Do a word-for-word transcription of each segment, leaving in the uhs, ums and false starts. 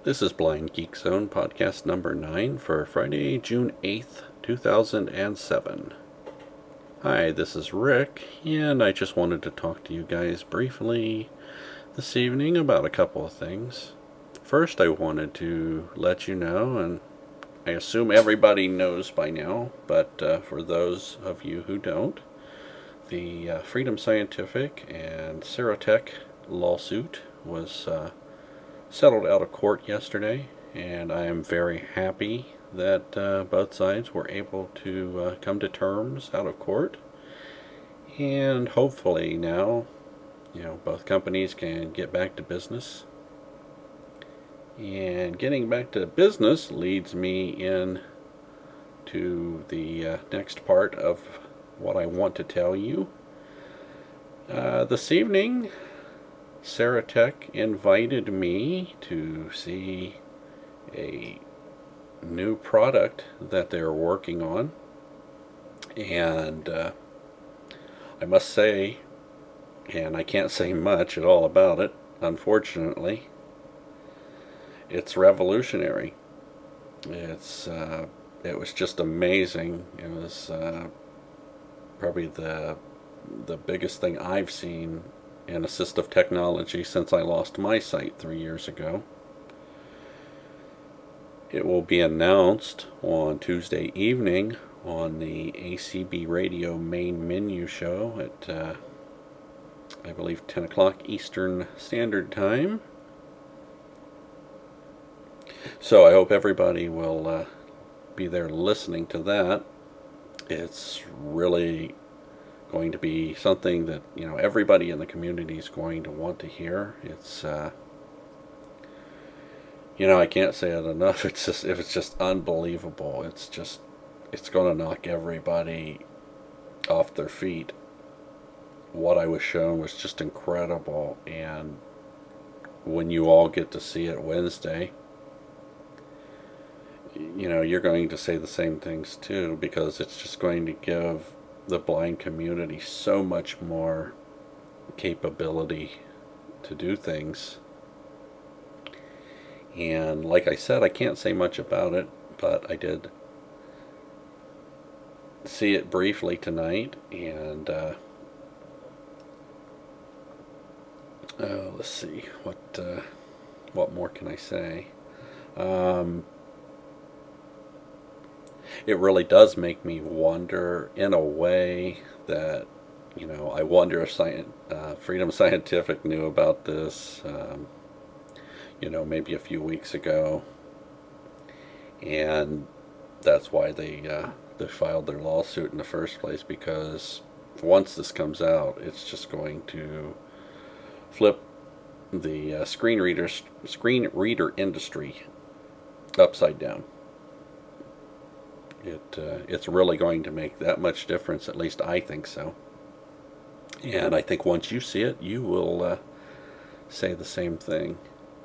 This is Blind Geek Zone, podcast number nine for Friday, June eighth, two thousand seven. Hi, this is Rick, and I just wanted to talk to you guys briefly this evening about a couple of things. First, I wanted to let you know, and I assume everybody knows by now, but uh, for those of you who don't, the uh, Freedom Scientific and Ceratec lawsuit was uh, settled out of court yesterday, and I am very happy that uh, both sides were able to uh, come to terms out of court, and hopefully now, you know, both companies can get back to business. And getting back to business leads me in to the uh, next part of what I want to tell you. Uh, this evening, Ceratec invited me to see a new product that they're working on, and uh, I must say, and I can't say much at all about it, unfortunately, it's revolutionary. It's uh, it was just amazing. It was uh, probably the the biggest thing I've seen in assistive technology since I lost my sight three years ago. It will be announced on Tuesday evening on the A C B Radio main menu show at uh, I believe ten o'clock Eastern Standard Time. So I hope everybody will uh, be there listening to that. It's really going to be something that, you know, everybody in the community is going to want to hear. It's uh, you know, I can't say it enough. It's just if it's just unbelievable. It's just it's going to knock everybody off their feet. What I was shown was just incredible, and when you all get to see it Wednesday, you know, you're going to say the same things too, because it's just going to give the blind community so much more capability to do things. And like I said, I can't say much about it, but I did see it briefly tonight, and uh, oh, let's see, what uh, what more can I say? Um, It really does make me wonder, in a way that, you know, I wonder if Sci- uh, Freedom Scientific knew about this, um, you know, maybe a few weeks ago, and that's why they uh, they filed their lawsuit in the first place, because once this comes out, it's just going to flip the uh, screen readers screen reader industry upside down. It uh, it's really going to make that much difference. At least I think so. And I think once you see it, you will uh, say the same thing.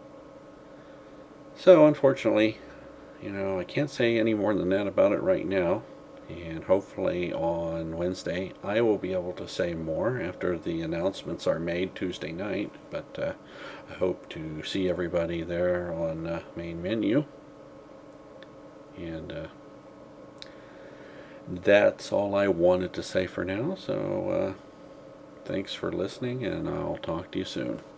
So unfortunately, you know, I can't say any more than that about it right now. And hopefully on Wednesday, I will be able to say more after the announcements are made Tuesday night. But uh, I hope to see everybody there on uh, main menu. And uh, that's all I wanted to say for now, so uh, thanks for listening, and I'll talk to you soon.